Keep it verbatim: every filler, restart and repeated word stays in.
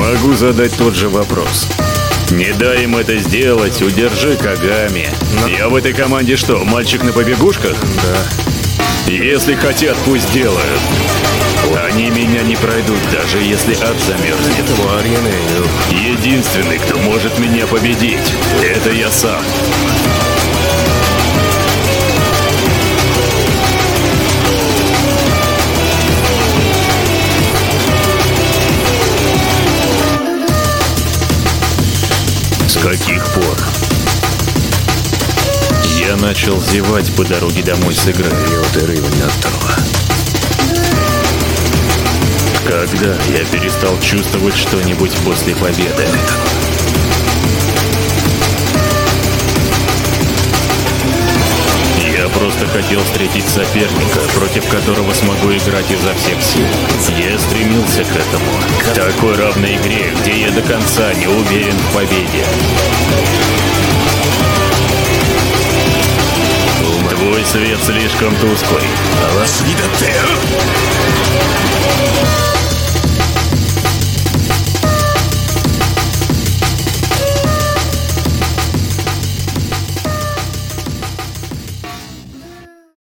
Могу задать тот же вопрос. Не дай им это сделать, удержи Кагами. Но... Я в этой команде что, мальчик на побегушках? Да. Если хотят, пусть делают. Они меня не пройдут, даже если ад замерзнет. Единственный, кто может меня победить, это я сам. С каких пор? Я начал зевать по дороге домой с игры. Когда я перестал чувствовать что-нибудь после победы? Я просто хотел встретить соперника, против которого смогу играть изо всех сил. Я стремился к этому. К такой равной игре, где я до конца не уверен в победе. Твой свет слишком тусклый.